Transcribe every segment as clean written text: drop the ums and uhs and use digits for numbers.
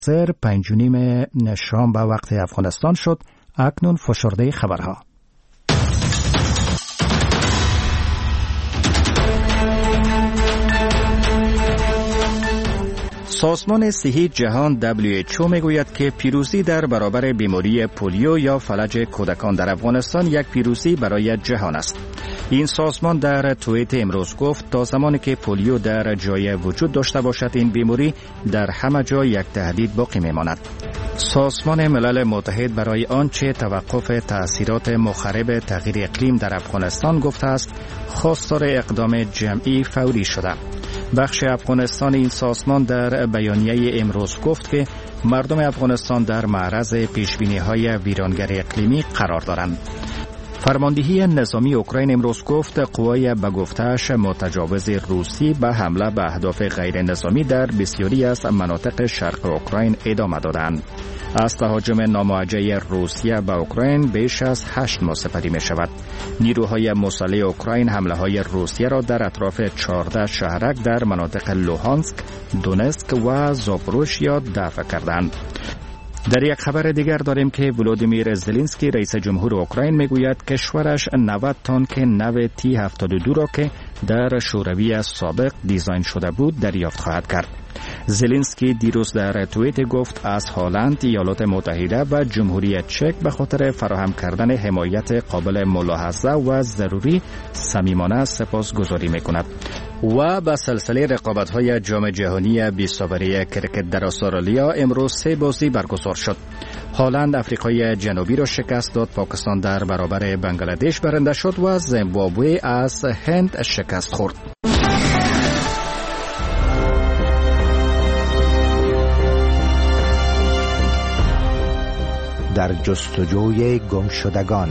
5:30 شام به وقت افغانستان شد. اکنون فشرده خبرها. سازمان صحی جهان WHO میگوید که پیروزی در برابر بیماری پولیو یا فلج کودکان در افغانستان یک پیروزی برای جهان است. این سازمان در توییت امروز گفت تا زمانی که پولیو در جای وجود داشته باشد این بیماری در همه جا یک تهدید باقی میماند. سازمان ملل متحد برای آنچه توقف تأثیرات مخرب تغییر اقلیم در افغانستان گفته است خواستار اقدام جمعی فوری شده. بخش افغانستان این سازمان در بیانیه امروز گفت که مردم افغانستان در معرض پیشبینی‌های ویرانگر اقلیمی قرار دارند. فرماندهی نظامی اوکراین امروز گفت قوای به گفته‌اش متجاوز روسی به حمله به اهداف غیر نظامی در بسیاری از مناطق شرق اوکراین ادامه دادند. از تهاجم ناموجه روسیه به اوکراین بیش از 8 ماه سپری می شود. نیروهای مسلح اوکراین حمله های روسیه را در اطراف 14 شهرک در مناطق لوهانسک، دونسک و زاپوروژیا دفع کردند. در یک خبر دیگر داریم که ولودیمیر زلنسکی رئیس جمهور اوکراین میگوید کشورش 90 تانک نو T-72 را که در شوروی سابق دیزاین شده بود دریافت خواهد کرد. زلنسکی دیروز در توییت گفت از هلند، ایالات متحده و جمهوری چک به خاطر فراهم کردن حمایت قابل ملاحظه و ضروری صمیمانه سپاسگزاری میکند. و به سلسله رقابت‌های جام جهانی 20 اوری کرکت در استرالیا امروز 3 بازی برگزار شد. هلند افریقای جنوبی را شکست داد، پاکستان در برابر بنگلادش برنده شد و زیمبابوه از هند شکست خورد. در جستجوی گمشدگان.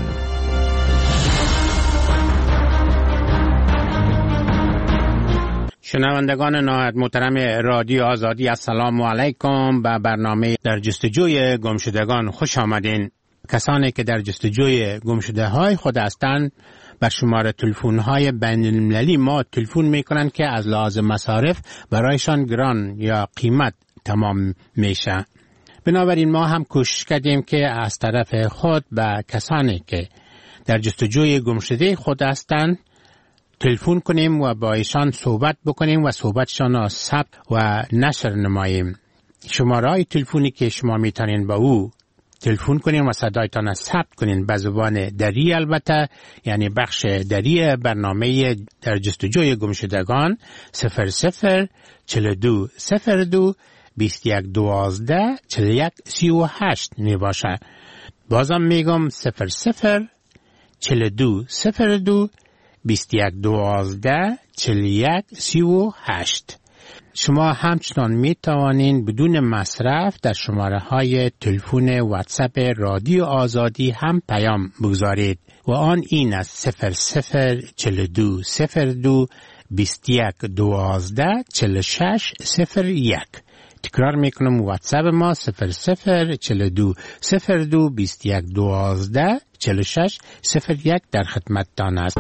شنوندگان نهایت محترم رادیو آزادی، السلام علیکم. به برنامه در جستجوی گمشدگان خوش آمدین. کسانی که در جستجوی گمشده های خود هستند بر شماره تلفن های بین المللی ما تلفن میکنند که از لحاظ مصارف برایشان گران یا قیمت تمام میشه. بنابراین ما هم کوشش کردیم که از طرف خود به کسانی که در جستجوی گمشده خود هستند تلفن کنیم و با ایشان صحبت بکنیم و صحبتشان را ثبت و نشر نماییم. شماره تلفنی که شما میتونین با او تلفن کنین و صدایتان را ثبت کنین به زبان دری، البته یعنی بخش دری برنامه در جستجوی گمشدگان 00 42 02 21 12 41 38 می باشه. بازم میگم 00 42 02 21 12 41 38. شما همچنان می توانین بدون مصرف در شماره های تلفن واتساپ رادیو آزادی هم پیام بگذارید و آن این است 00 42 02 21 12 46 01. تکرار میکنم واتساپ ما 00 42 02 21 12 46 01 در خدمتتان است.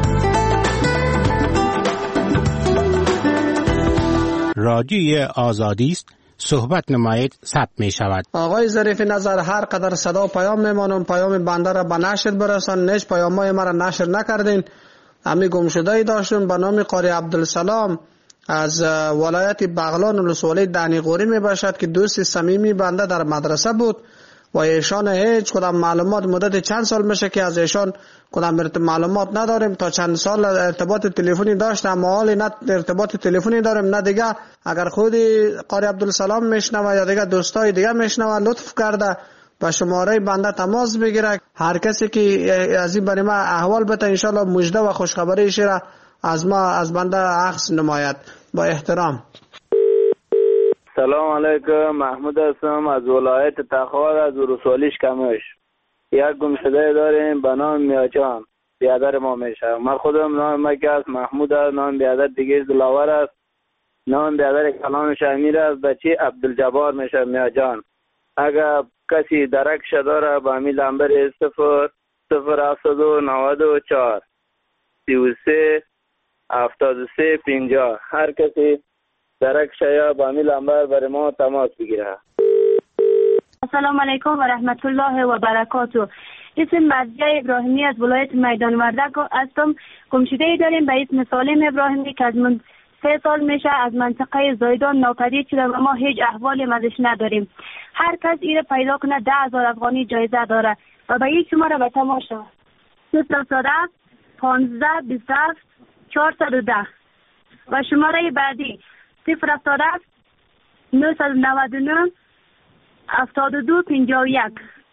رادیوی آزادی است، صحبت نمایید، ثبت می شود. آقای ظریف نظر، هر قدر صدا و پیام میمانم، پیام بنده را به نشر برسان. نیش پیامای مرا نشر نکردین. امی گمشده‌ای داشتیم به نام قاری عبدالسلام از ولایت بغلان ولسوالی دانیقوری می باشد که دوست صمیمی بنده در مدرسه بود و ایشان هیچ کدام معلومات مدت چند سال میشه که از ایشان کدام معلومات نداریم. تا چند سال ارتباط تلفنی داشتم اما حالی نه ارتباط تلفنی داریم نه دیگه. اگر خودی قاری عبدالسلام میشنوه یا دیگه دوستای دیگه میشنوه لطف کرده با شماره بنده تماس بگیره. هر کسی که از این برای ما احوال بده ان شاء الله مژده و خوشخبری شیره از ما از بنده عکس نماید. با احترام. سلام علیکم، محمود هستم از ولایت تخار از ولسوالی کمش. یک گمشده داریم به نام میاجان، بیادر ما میشه. من خودم نام مکه محمود است، نام بیادر دیگه دلاور است، نام بیادر کلانش امیر است، بچه عبدالجبار میشه میاجان. اگر کسی درکش داره با امی لنبر 00794 33 73 50 هر کسی درکش یا با امی لنبر برای ما تماس بگیره. السلام علیکم و رحمت الله و برکاته. اسم مرضیه ابراهیمی از ولایت میدان وردک هستم. گمشده داریم به اسم سالم ابراهیمی که از من 3 سال میشه از منطقه زایدان ناپدید شده و ما هیچ احوالی ازش نداریم. هر کس ایره پیدا کنه 10,000 افغانی جایزه داره و به این شماره به تماشا 007 15 27 410 و شماره بعدی 077 999 72 51.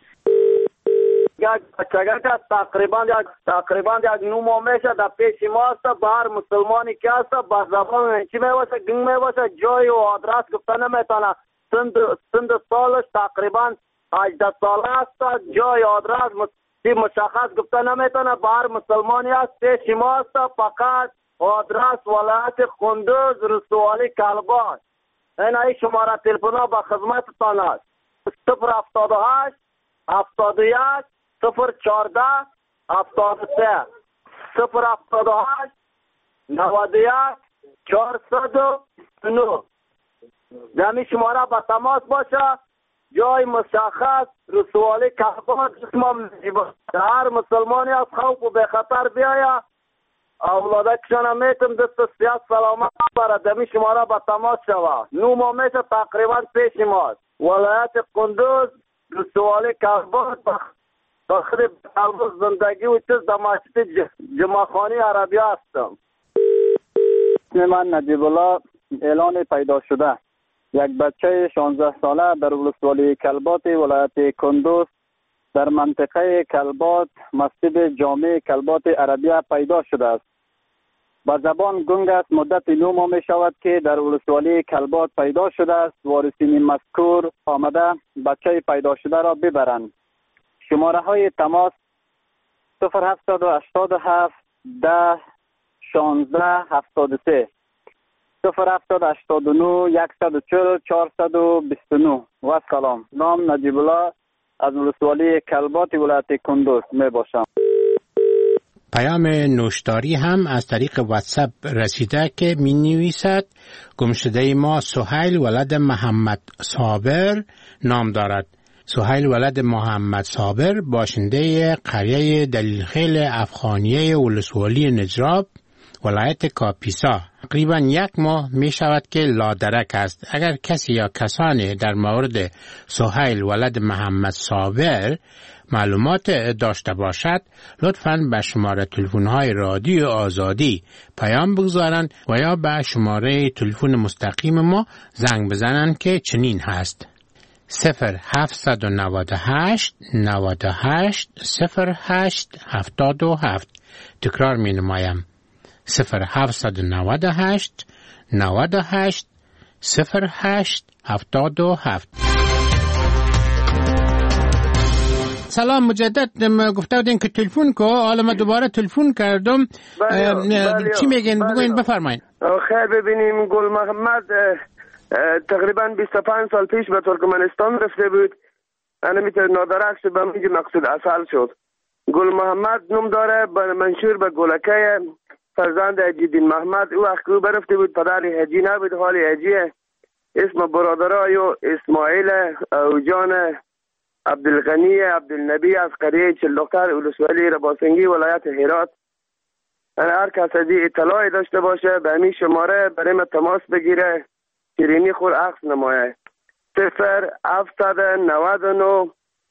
یک بچگک است تقریبا یک 9 ماه میشه در پیش ما است. به هر مسلمانی که است با زبان چی میباشه گنگ میباشه جای و آدرس گفته نمیتونه. سند سالش تقریبا 18 ساله است. جای آدرس مشخص گفته نمیتونه. به هر مسلمانی است پیش ما است. فقط آدرس ولایت کندوز رسوالی کلبات. این شماره تلفن به خدمتتان است. 078 71 014 73 078 91 409. دمی شماره به تماس باشه. جای مشخص رسوالی کلبات. هر مسلمانی از خوف و بخطر بیاید اولادکشان میتم دست سیاست سلامت برد. دمی شماره به تماس شود. 9 ماه میشه تقریبا پیش ماست. ولایت کندوز رسوالی کلبات بخیر قلب زندگی و چیز در مسجد جمعخانی عربی هستم. من نجیب الله اعلان پیدا شده. یک بچه 16 ساله در ولسوالی کلبات ولایت کندوز در منطقه کلبات مسجد جامع کلبات عربی پیدا شده است. با زبان گنگ است. مدت 9 ماه می شود که در ولسوالی کلبات پیدا شده است. وارثین مذکور آمده بچه پیدا شده را ببرند. شماره های تماس 0787 10 16 73 0789 140 429 و سلام. نام نجیب الله از ولسوالی کلبات ولایت کندوز می باشم. پیام نوشتاری هم از طریق واتساپ رسیده که می نویسد گمشده ما سهیل ولد محمد صابر نام دارد. سهیل ولد محمد صابر باشنده قریه دلیلخیل افغانیه ولسوالی نجراب ولایت کاپیسا تقریبا 1 ماه می شود که لادرک است. اگر کسی یا کسانی در مورد سهیل ولد محمد صابر معلومات داشته باشد لطفاً به شماره تلفن‌های رادیو آزادی پیام بگذارند و یا به شماره تلفن مستقیم ما زنگ بزنند که چنین هست 0798 98 08 77. تکرار می نمایم 0798 98 08 77. سلام مجدد گفته بودین که تلفن کو حالا من دوباره تلفن کردم. چی میگین بگوین بفرمایید. خیر ببینیم گل محمد تقریبا 25 سال پیش به ترکمنستان رفته بود. انا میتونه نادرک شد به میگه مقصود اصل شد. گل محمد نام داره منشور به گلکه فرزند حجیدین محمد. او وقت او برفته بود پدر حجی نبود حالی حجیه. اسم برادرایو اسماعیل اوجان عبدالغنی عبدالنبی از قریه چلوختر ولسوالی رباسنگی ولایت هرات. هر کس از اطلاعی داشته باشه به همین شماره برای ما تماس بگیره شیرینی خور عکس نمایه 0799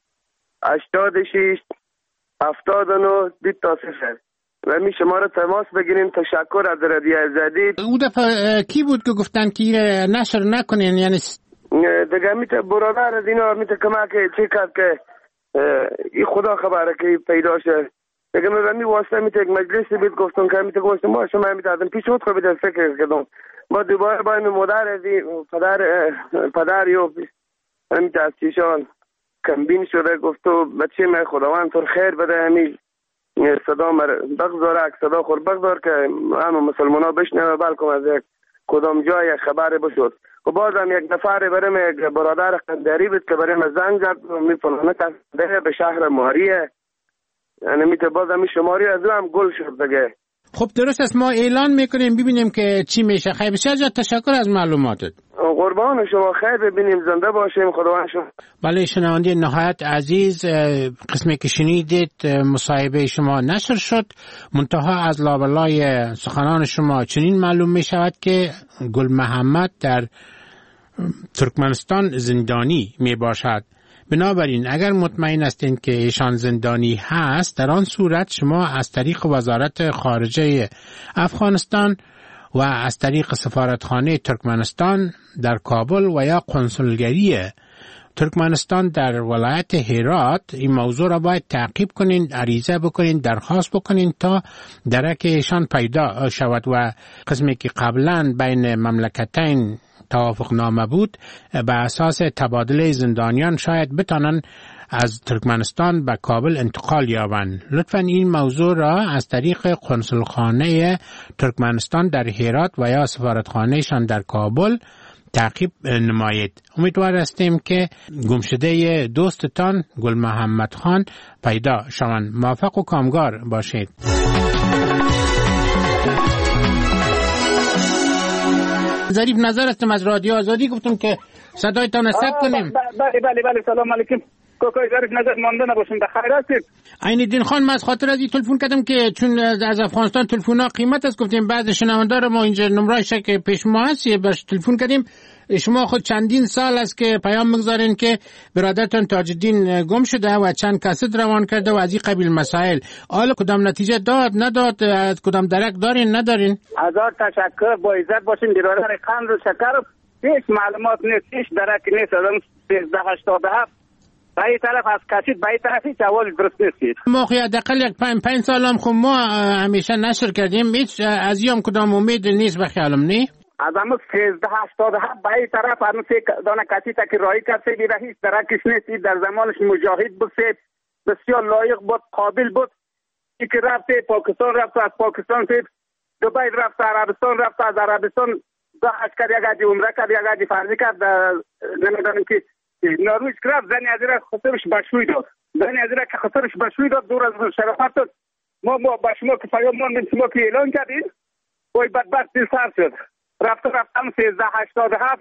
86 79 20 و همین شماره تماس بگیرین. تشکر از رادیو آزادی. او دفعه کی بود که گفتن که نشر نکنین یعنی دیگه میته برادر از اینا میته کمک چی کرد که این خدا خبره که پیدا شه. دیگه من واسه میته یک مجلسی بود گفتم که میته گفتم ما شما میته آدم پیش خود خود فکر کردم ما دوباره با این مادر از پدر یو میته از چیشان کمبین شده گفتو بچه من خداوند تو خیر بده همین صدا بگذاره صدا خور بگذار که همه مسلمان ها بشنوه بلکم از یک کدام جای خبر بشد. و بازم یک نفر برام یک برادر قندری بود که برام زنگ زد میفهمه تصدیه به شهر ماریه یعنی میته بازم شماری از او هم گل شد دیگه خب درست است، ما اعلان میکنیم ببینیم که چی میشه. خیلی بسیار تشکر از معلوماتت. قربان شما، خیر ببینیم، زنده باشیم، خدا شما. بله شنونده نهایت عزیز، قسمی که شنیدید مصاحبه شما نشر شد، منتها از لابلای سخنان شما چنین معلوم می شود که گل محمد در ترکمنستان زندانی می باشد. بنابراین اگر مطمئن هستین که ایشان زندانی هست، در آن صورت شما از طریق وزارت خارجه افغانستان و از طریق سفارتخانه ترکمنستان در کابل و یا قنسولگری ترکمنستان در ولایت هرات این موضوع را باید تعقیب کنین، عریضه بکنین، درخواست بکنین تا درک ایشان پیدا شود و قسمی که قبلا بین مملکتین توافق نامه بود به اساس تبادل زندانیان شاید بتانن از ترکمنستان به کابل انتقال یابند. لطفاً این موضوع را از طریق قنسولخانه ترکمنستان در هرات و یا سفارتخانهشان در کابل تعقیب نمایید. امیدوار هستیم که گمشده دوستتان گل محمد خان پیدا شوند. موفق و کامگار باشید. ظریف نظر هستم از رادیو آزادی، گفتم که صدایتان ثبت کنیم. بله سلام علیکم. کوکای ظریف نظر مانده نباشیم، بخیر هستید؟ عین‌الدین خان، من از خاطر از این تلفن کردم که چون از افغانستان تلفن‌ها قیمت است، گفتیم بعد شنوندار ما اینجا نمره‌اش که پیش ما هست باش تلفن کردیم. شما خود چندین سال است که پیام میگذارین که برادرتان تاج‌الدین گم شده و چند کاست روان کرده و از این قبیل مسائل. حالا کدام نتیجه داد نداد، کدام درک دارین ندارین؟ هزار تشکر، با عزت باشین. برادر قند و شکر هیچ معلومات نیست، هیچ درک نیست. از 1387 به این طرف از کشید به این طرف هیچ اول درست نیستید. ما خیلی حداقل یک 5 سال هم خب ما همیشه نشر کردیم، هیچ از یام کدام امید نیست به خیالم نی. از همون 1387 به این طرف هنوز دانه کسی تا که رایی کرد سیدی را هیچ درکش نیستید. در زمانش مجاهد بود، بسیار لایق بود، قابل بود. ای که رفت پاکستان، رفت از پاکستان دبی، رفت عربستان، رفت از عربستان داعش کرد، یک حاجی عمره کرد، یک حاجی فرضی کرد. نمیدانم که نروژ رفت، زنی از را خسرش بشوی داد، زنی از را که خسرش بشوی داد، دور از شرافت داد. ما با شما که پیام ماندیم، شما که اعلان کردین وای بدبخت دل سر شد. رفتم 1387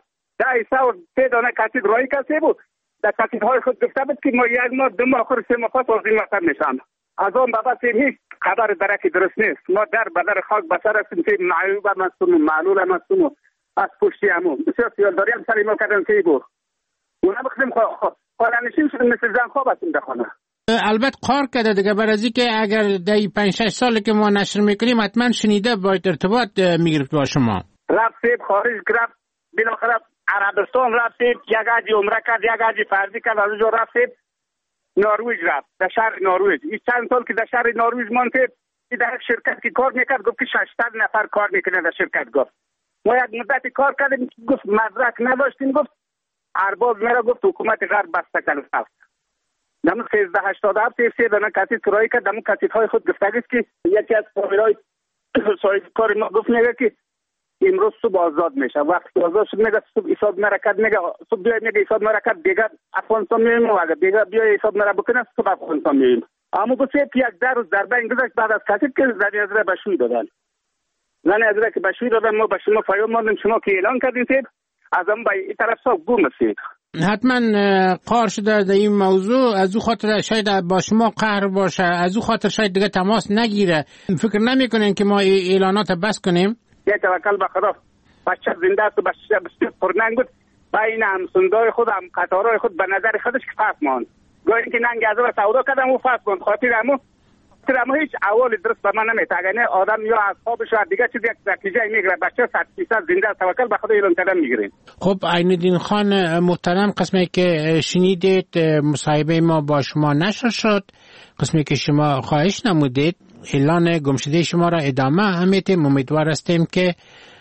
3 دانه کسید رایی کسی بود. در کسیدهای خود گفته بود که ما 1 ماه 2 ماه آخر 3 ماه پس از این وطن میشم. از آن بابا هیچ خبر درکی درست نیست. ما در بدر خاک بسر هستیم که معیوب هم هستیم و معلول هم هستیم و از پشتی همون بسیار سیالداری هم سری ما کردن که بود. اونا بخدیم خانه‌نشین شدیم، مثل زن خواب هستیم در خانه. البته قار کرده دیگه، برای که اگر در 5-6 سالی که ما نشر میکنیم حتما شنیده باید ارتباط میگرفت با شما. رفت خارج رفت، بالاخره عربستان رفت، یک حاجی عمره کرد، یک حاجی فرضی کرد، از اونجا رفت نروژ رفت، در شهر نروژ. این چند سال که در شهر نروژ ماند، در شرکت که کار میکرد گفت که 600 نفر کار میکنه در شرکت. گفت ما یک مدتی کار کردیم، گفت مدرک نداشتیم، گفت ارباب میرا، گفت حکومت غرب بسته کرد. دم 1387 3 دانه کسی ترایی کرد. دم کسی‌های خود گفتگی است که یکی از فامیلای صاحب کار ما گفت میگه که امروز صبح آزاد میشه. وقتی آزاد شد میگه صبح حساب نرکت، میگه صبح بیاید میگه حساب نرکت دیگه افغانستان میریم و اگه دیگه بیاید حساب نرا بکنه صبح افغانستان میریم. اما گفت یک 10 روز در بین گذشت بعد از کسی که زنی از را بشوی دادن. زنی از را که بشوی دادن، ما به شما پیام ماندیم، شما که اعلان کردین از هم به این طرف صاحب گم هستید. حتما قار شده در این موضوع، از او خاطر شاید با شما قهر باشه، از او خاطر شاید دیگه تماس نگیره. فکر نمیکنین که ما اعلانات بس کنیم؟ یه توکل به خدا. بچه زنده است و بچه بسیار پرننگ بود. بین همسندای خود هم قطارهای خود به نظر خودش که فرق ماند. گاهی اینکه ننگ از و سودا کردم و فرق ماند. خاطر همو هیچ اول درست به من نمیتاگنه. آدم یا اصحابش و دیگه چیز یک نتیجه میگیره. بچه 100% زنده است، توکل به خدا اعلان کردن میگیرین. خب عین‌الدین خان محترم، قسمی که شنیدید مصاحبه ما با شما نشر شد، قسمی که شما خواهش نمودید اعلان گمشده شما را ادامه همیتیم. امیدوار هستیم که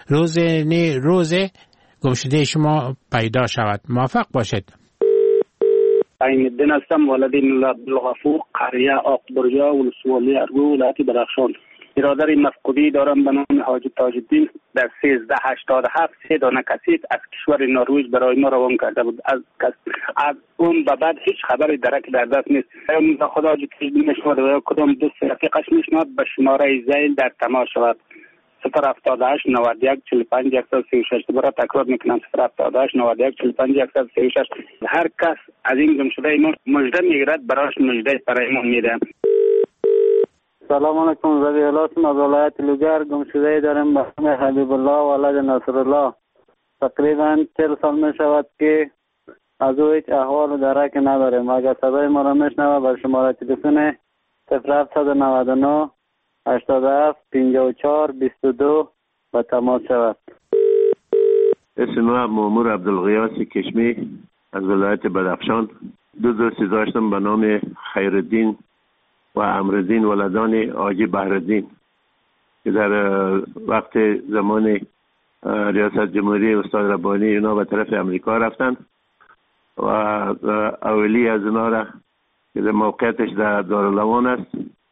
روز گمشده شما پیدا شود. موفق باشید. عین‌الدین هستم، ولدین الله عبدالغفور، قریه آقبریا ولسوالی ارگو ولایت درخشان. برادر مفقودی دارم به نام حاجی تاج الدین در 1387 3 دانه کاسیت از کشور نروژ برای ما روان کرده بود. از اون به بعد هیچ خبری درک در دست نیست. خدا حاجی تاج الدین میشنود و کدام دوست رفیقش میشنود به شماره زیل در تماس شود 078 91 45 136. دوباره تکرار میکنم 078 91 45 136. هر کس از این گمشده ما مژده میگیرد برایش مژده برای ما میده. سلام علیکم. زبیالاتم از ولایت لوگر گمشده دارم به نام حبیب الله ولد نصر الله. تقریبا 40 سال می شود که از او هیچ احوال و درک نداریم. اگر صدای ما را میشنوه بر شماره تلفن 0799 87 54 22 و تماس شود. اسم مامور عبدالغیاث کشمی از ولایت بدخشان. دو دوستی داشتم به نام خیرالدین و امرالدین ولدان حاجی بهرالدین که در وقت زمان ریاست جمهوری استاد ربانی اینا به طرف امریکا رفتن و اولی از اینا را که در موقعیتش در دارالمان است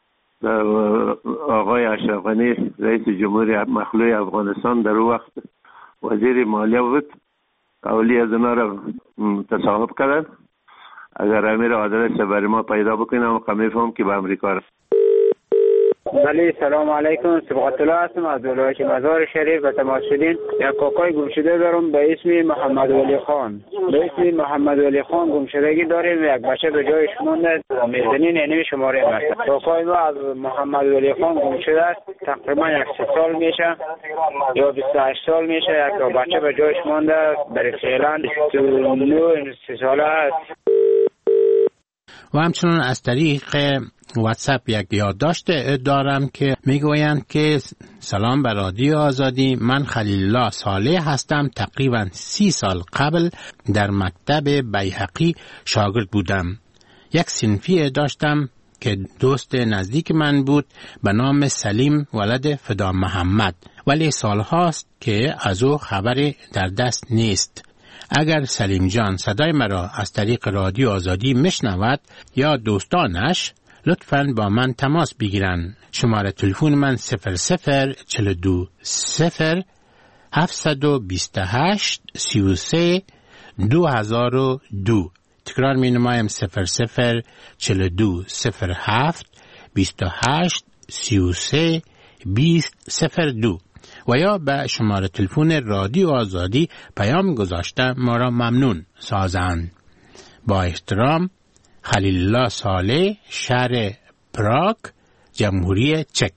آقای اشرف غنی رئیس جمهوری مخلوع افغانستان در اون وقت وزیر مالیه بود. اولی از اینا را تصاحب کردن. اگر امیر آدرس برای ما پیدا بکنم میفهم که به امریکا رفت. بله سلام علیکم. صبغت الله هستم از ولایت مزار شریف و تماس شدین. یک کاکای گمشده دارم به اسم محمد ولی خان. به اسم محمد ولی خان گمشدگی داریم. یک بچه به جایش مونده میزنین یعنی شماره است. کاکای ما از محمد ولی خان گمشده است. تقریبا 1 سال میشه یا 28 سال میشه. یک بچه به جایش مونده برای فعلا 29 ساله است. و همچنان از طریق واتساپ یک یادداشت دارم که میگویند که سلام بر رادیو آزادی، من خلیل الله صالح هستم. تقریبا 30 سال قبل در مکتب بیهقی شاگرد بودم. یک صنفی داشتم که دوست نزدیک من بود به نام سلیم ولد فدا محمد، ولی سالهاست که از او خبری در دست نیست. اگر سلیم جان صدای مرا از طریق رادیو آزادی میشنود یا دوستانش لطفاً با من تماس بگیرن. شماره تلفن من 0042 0 728 33 2002. تکرار می نمایم 0042 07 28 33 2002 و یا به شماره تلفن رادیو آزادی پیام گذاشته ما را ممنون سازند. با احترام، خلیل الله صالح، شهر پراگ، جمهوری چک.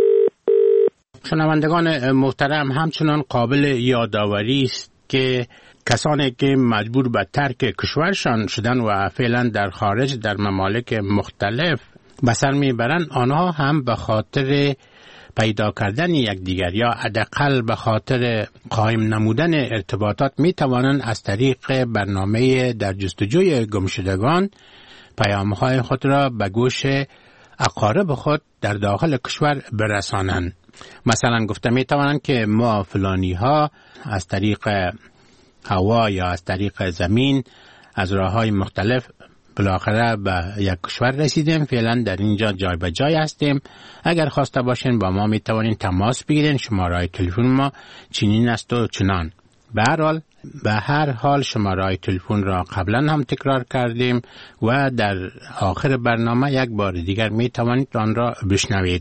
شنوندگان محترم، همچنان قابل یادآوری است که کسانی که مجبور به ترک کشورشان شدن و فعلا در خارج در ممالک مختلف به سر میبرند، آنها هم به خاطر پیدا کردن یکدیگر یا حداقل به خاطر قائم نمودن ارتباطات می توانند از طریق برنامه در جستجوی گمشدگان پیام‌های خود را به گوش اقارب خود در داخل کشور برسانند. مثلا گفته می توانند که ما فلانی ها از طریق هوا یا از طریق زمین از راه‌های مختلف بالاخره به یک کشور رسیدیم، فعلا در اینجا جای به جای هستیم. اگر خواسته باشین با ما می توانین تماس بگیرین. شماره تلفن ما چنین است و چنان. به هر حال شماره تلفن را قبلا هم تکرار کردیم و در آخر برنامه یک بار دیگر می توانید آن را بشنوید.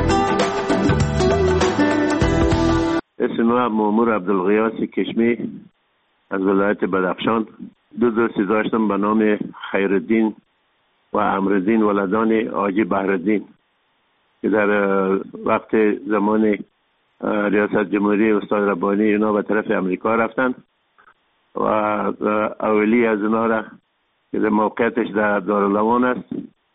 اسم مامور عبدالغیاث کشمی از ولایت بدخشان. دو دوستی داشتم به نام خیرالدین و امرالدین ولدان حاجی بهرالدین که در وقت زمان ریاست جمهوری استاد ربانی اینا به طرف امریکا رفتن و اولی از اینا را که در موقعیتش در دارالمان است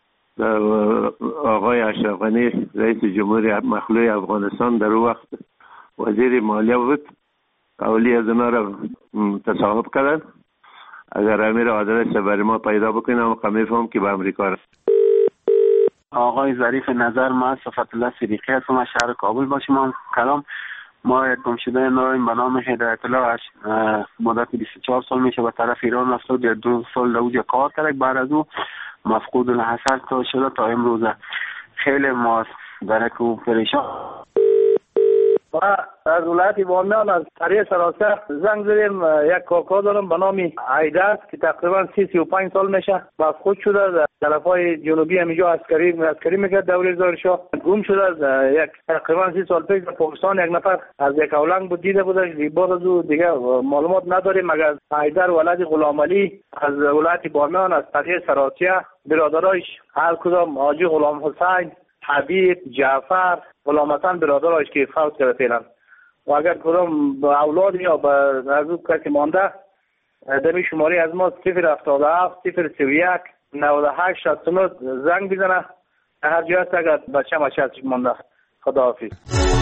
آقای اشرف غنی رئیس جمهوری مخلوع افغانستان در اون وقت وزیر مالیه بود. اولی از اینا را تصاحب کردن. اگر امیر آدرس برای ما پیدا بکنم میفهم که به امریکا رفت. آقای ظریف نظر، ما صفت الله صدیقی هستم از شهر کابل با شما کلام. ما یک گمشده داریم به نام هدایت الله. مدت 24 سال میشه به طرف ایران رفته. 2 سال در اونجا کار کرد. بعد از او مفقود الحصر شده تا امروز. خیلی ما درک و پریشان. و از ولایت بامیان از قریه سراسر زنگ زدیم. یک کاکا دارم به نام عیدر که تقریبا 35 سال میشه مفقود شده در طرفای جنوبی همینجا عسکری میکرد دوره زارشاه گم شده. یک تقریبا 30 سال پیش در پاکستان یک نفر از یک اولنگ بود دیده بودش. بعد از او دیگه معلومات نداریم مگر عیدر ولد غلام علی از ولایت بامیان از قریه سراسیه برادرایش هر کدام حاجی غلام حسین، حبیب، جعفر، غلام حسن برادرایش که فوت کرده فعلا و اگر کدام اولاد یا به نزدیک کسی مانده دمی شماره از ما 077 031 98 69 زنگ بزنه. هر جای هست اگر بچه ازش مانده. خداحافظ.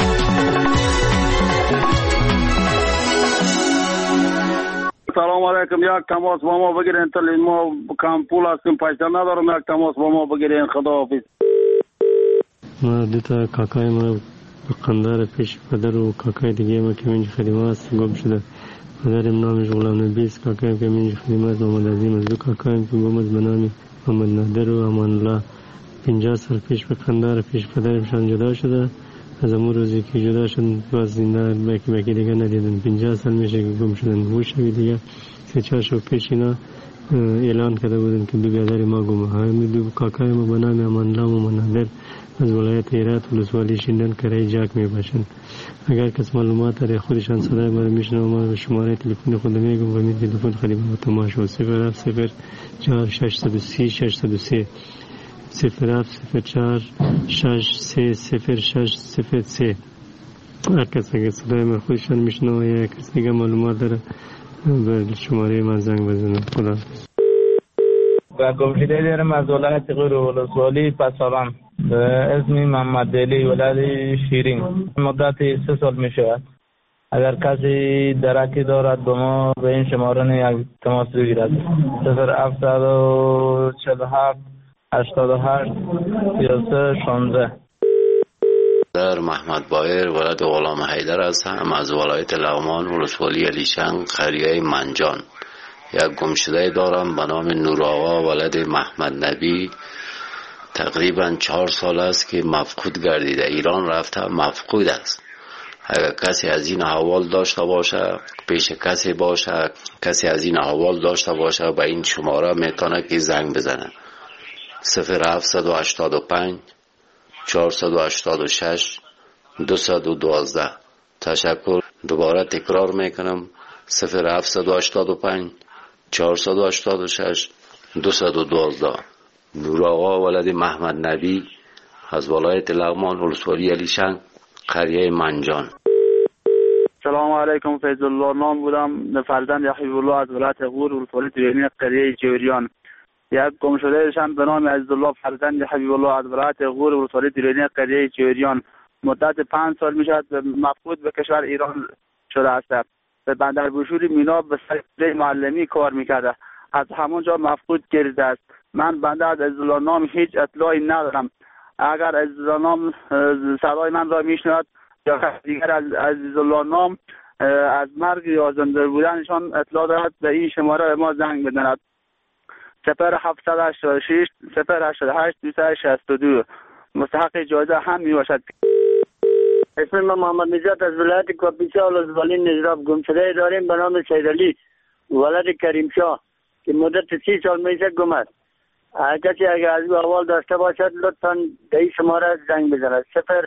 سلام علیکم. یک تماس با ما بگیرین تا ما کم پول هستیم پیسه ندارم. یک تماس با ما بگیرین. خداحافظ. ما دوتا کاکای ما قندار پیش پدر و کاکای دیگه ما که منج خدمه است گم شده. پدرم نامش غلام نبی است، کاکایم که منج خدمه است محمد عظیم است. دو کاکایم که گم است به نام محمد نادر و امان الله. 50 سال پیش به قندار پیش پدرمشان جدا شده. از امون روزی که جدا شد باز زنده بکی دیگه ندیدن. 50 سال میشه که گم شدن. موشوی دیگه 3-4 شب پیش اینا اعلان کرده بودن که دو برادر ما گمه. همین دو کاکای ما به نام امان الله و محمد نادر از ولایت هرات ولسوالی شیندن کرای جاک می باشند. اگر کس معلومات داره خودشان صدای ما رو میشنوه ما به شماره تلفن خود میگم و می تلفن خدمت با تماس 070 4630 603 070 430603. هر کس اگر صدای ما خودشان میشنوه یا کس دیگه معلومات داره به شماره من زنگ بزنه. خدا و گمشده دارم از ولایت غیر ولسوالی پسران به اسم محمد علی ولد شیرین. مدت 3 سال می شود. اگر کسی درکی دارد به ما به این شماره یک تماس بگیرد. 0747 88 33 16. در محمد بایر ولد غلام حیدر هستم از ولایت لغمان ولسوالی علیشنگ قریه منجان. یک گمشده دارم به نام نور آقا ولد محمد نبی. تقریبا 4 سال است که مفقود گردیده. ایران رفته مفقود است. اگر کسی از این احوال داشته باشه پیش کسی باشه کسی از این احوال داشته باشه به این شماره میتونه که زنگ بزنه 0785 486 212. تشکر. دوباره تکرار میکنم 0785 486 212. نور آقا ولد محمد نبی از ولایت لغمان ولسوالی علیشنگ قریه منجان. سلام علیکم. فیض الله نام بودم، فرزند یحیی الله از ولایت غور ولسوالی دیرینی قریه جوریان. یک گمشده شدم به نام عزیزالله فرزند یحیی الله از ولایت غور ولسوالی دیرینی قریه جوریان. مدت 5 سال میشد مفقود به کشور ایران شده است. به بندر بوشوری مینا به سر معلمی کار میکرده. از همونجا مفقود گردیده است. من بنده از عزیزالله نام هیچ اطلاعی ندارم. اگر عزیزالله نام صدای من را میشنود یا دیگر از عزیزالله نام از مرگ یا زنده بودنشان اطلاع دارد به این شماره ما زنگ بزند 0786 088 262. مستحق جایزه هم می باشد. اسم من محمد نجات از ولایت کاپیسا ولسوالی نجراب. گمشده داریم به نام سیدعلی ولد کریم شاه که مدت 30 سال میشه گم است. کسی اگر از او احوال داشته باشد لطفاً به این شماره زنگ بزند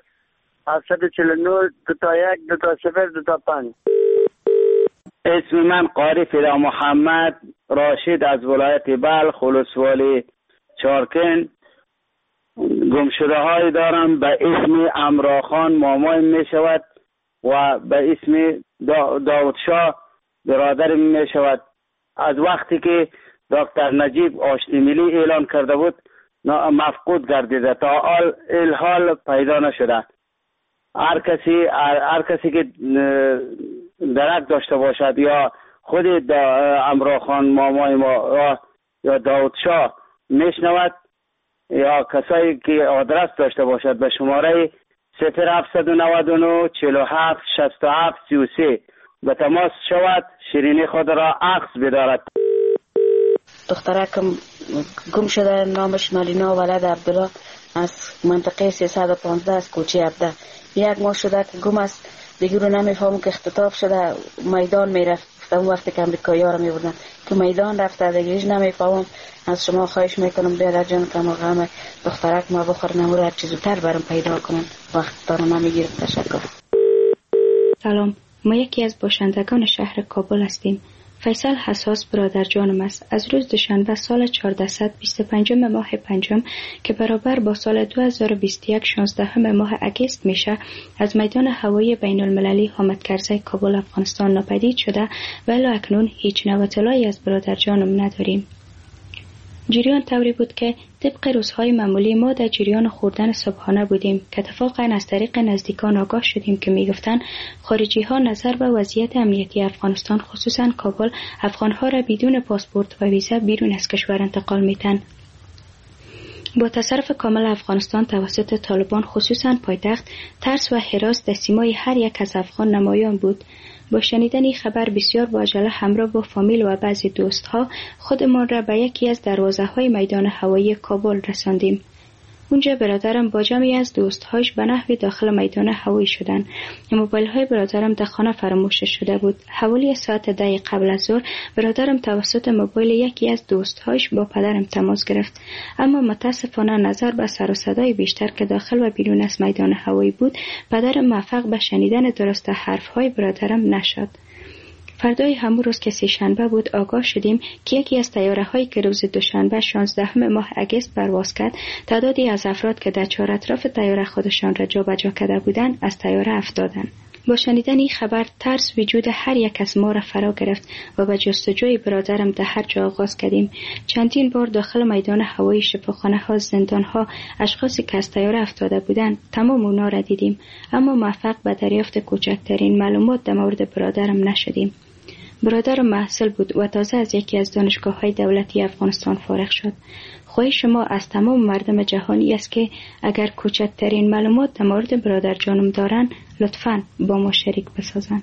0749 21 20 اسم من قاری فدا محمد راشد از ولایت بلخ ولسوالی چارکن. گمشده های دارم به اسم امراخان مامای می شود و به اسم داود شاه برادر می شود. از وقتی که دکتر نجیب آشتی ملی اعلان کرده بود مفقود گردیده تا الحال پیدا نشده. هر کسی که درک داشته باشد یا خود امراخان مامای ما یا داود شاه میشنود یا کسایی که آدرس داشته باشد به شماره 0799 47 67 33 به تماس شود. شیرینی خود را عکس بدارد. دخترکم گم شده نامش مالینا ولد عبدالله از منطقه 315 از کوچه عبده. 1 ماه شده که گم است، دیگه رو نمیفهمم که اختطاف شده میدان میرفت. اون وقتی که امریکایی ها رو میبردن که میدان رفته دیگه هیچ نمیفهمم. از شما خواهش میکنم بیادر جان که ما غم دخترک ما بخور نمور هر چیز زودتر برام پیدا کنن، وقت دارو نمیگیرم. تشکر. سلام، ما یکی از باشندگان شهر کابل هستیم. فیصل حساس برادر جانم است. از روز دوشنبه سال 1425 ماه پنجم که برابر با سال 2021 16 ماه اگست میشه، از میدان هوایی بین المللی حامد کرزی کابل افغانستان ناپدید شده و الی اکنون هیچ نوع اطلاعی از برادر جانم نداریم. جریان طوری بود که طبق روزهای معمولی ما در جریان خوردن صبحانه بودیم که اتفاقا از طریق نزدیکان آگاه شدیم که میگفتن خارجی ها نظر به وضعیت امنیتی افغانستان خصوصا کابل افغانها را بدون پاسپورت و ویزا بیرون از کشور انتقال میتن. با تصرف کامل افغانستان توسط طالبان خصوصا پایتخت، ترس و هراس در سیمای هر یک از افغان نمایان بود. با شنیدن این خبر بسیار با عجله همراه با فامیل و بعضی دوستها خودمان را به یکی از دروازه‌های میدان هوایی کابل رساندیم. اونجا برادرم با جمعی از دوستهاش به نحوی داخل میدان هوایی شدند. موبایل‌های برادرم در خانه فراموش شده بود. حوالی ساعت 10 قبل از ظهر برادرم توسط موبایل یکی از دوستهاش با پدرم تماس گرفت، اما متاسفانه نظر به سر و صدای بیشتر که داخل و بیرون از میدان هوایی بود، پدرم موفق به شنیدن درست حرف‌های برادرم نشد. فردای همون روز که سه‌شنبه بود آگاه شدیم که یکی از طیاره‌هایی که روز دوشنبه 16 ماه اگست پرواز کرد، تعدادی از افراد که در چهار اطراف طیاره خودشان را جابجا کرده بودند از طیاره افتادند. با شنیدن این خبر ترس وجود هر یک از ما را فرا گرفت و به جستجوی برادرم در هر جا آغاز کردیم. چندین بار داخل میدان هوایی، شفاخانه‌ها، زندان‌ها، اشخاصی که از طیاره افتاده بودند تمام اونا را دیدیم، اما موفق به دریافت کوچکترین معلومات در مورد برادرم نشدیم. برادرم محصل بود و تازه از یکی از دانشگاه‌های دولتی افغانستان فارغ شد. خواهش ما از تمام مردم جهانی است که اگر کوچکترین معلومات در مورد برادر جانم دارن لطفاً با ما شریک بسازن.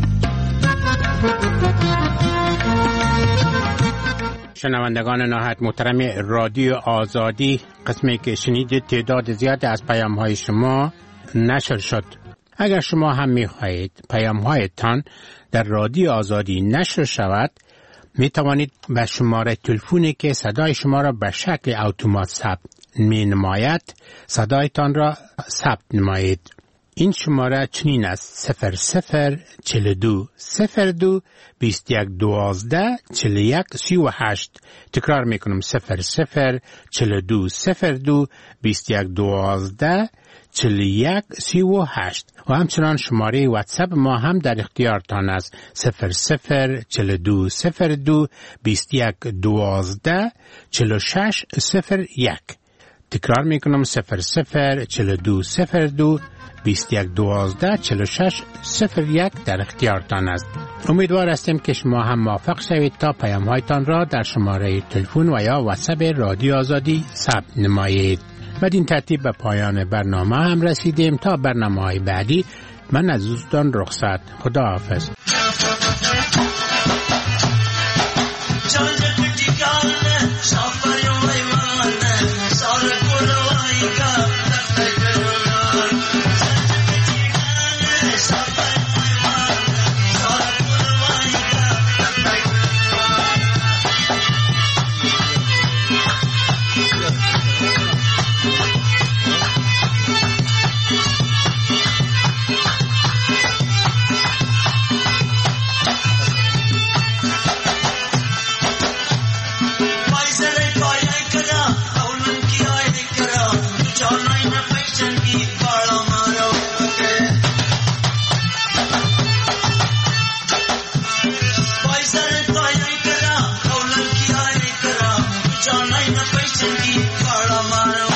شنوندگان نهایت محترم رادیو آزادی، قسمی که شنیدید تعداد زیاد از پیام‌های شما نشر شد. اگر شما هم می‌خواهید پیام‌هایتان در رادیو آزادی نشر شود، می توانید به شماره تلفنی که صدای شما را به شکل اتومات ثبت می نماید صدایتان را ثبت نمایید. این شماره چنین است: 0042 02 21 12 41 38. تکرار می کنم: 0042 02 21 12 41 38. و همچنان شماره واتساپ ما هم در اختیارتان است: 0042 02 21 12 46 01. تکرار می کنم: 0042 02 21 12 46 01 در اختیارتان است. امیدوار هستیم که شما هم موفق شوید تا پیام‌هایتان را در شماره تلفن و یا واتساپ رادیو آزادی ثبت نمایید. بدین ترتیب به پایان برنامه هم رسیدیم. تا برنامه‌های بعدی من از دوستان رخصت. خدا حافظ. पैसे की काला मारो